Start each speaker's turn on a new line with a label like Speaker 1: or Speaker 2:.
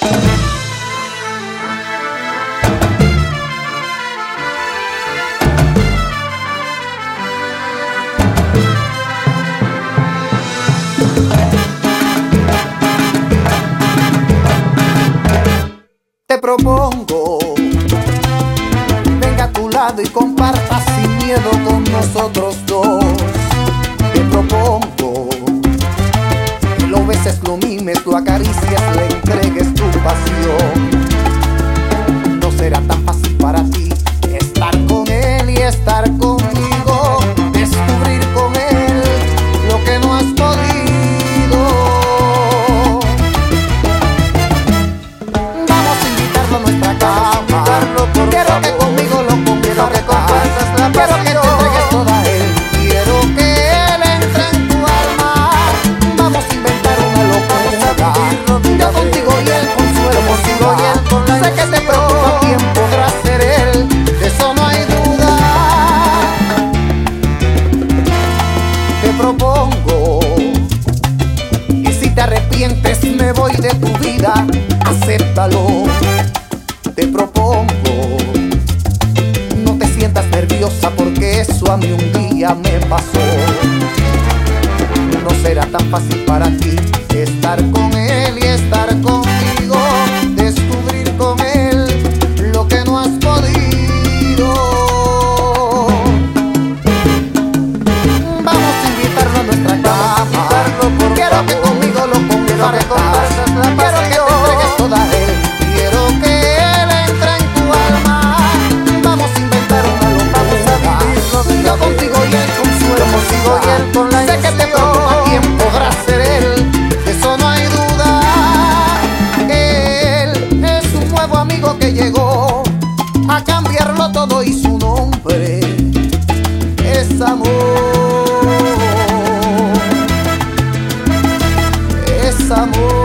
Speaker 1: Te propongo, venga a tu lado y comparta sin miedo con nosotros dos. Te propongo que lo beses, lo mimes, lo acaricias, le entregues tu pasión. No será tan fácil para ti estar con él y estar conmigo, descubrir con él lo que no has podido. Quiero que conmigo lo pongas, quiero que compartas la pasión, quiero que te entregues toda a él, quiero que él entre en tu alma. Vamos a inventar una locura, yo contigo y él consuelo, contigo y él con la. Sé que te preocupa quién podrá ser él, de eso no hay duda. Te propongo que si te arrepientes me voy de tu vida, acéptalo. Te propongo, no te sientas nerviosa porque eso a mí un día me pasó. No será tan fácil para ti estar con él y estar conmigo, descubrir con él lo que no has podido. Vamos a invitarlo a nuestra cama, quiero que conmigo lo pongas, quiero que te entregues toda a él. Yo contigo y el consuelo, contigo y el con la. Sé que te preocupa quién podrá ser él, de eso no hay duda. Él es un nuevo amigo que llegó a cambiarlo todo y su nombre es amor. Es amor.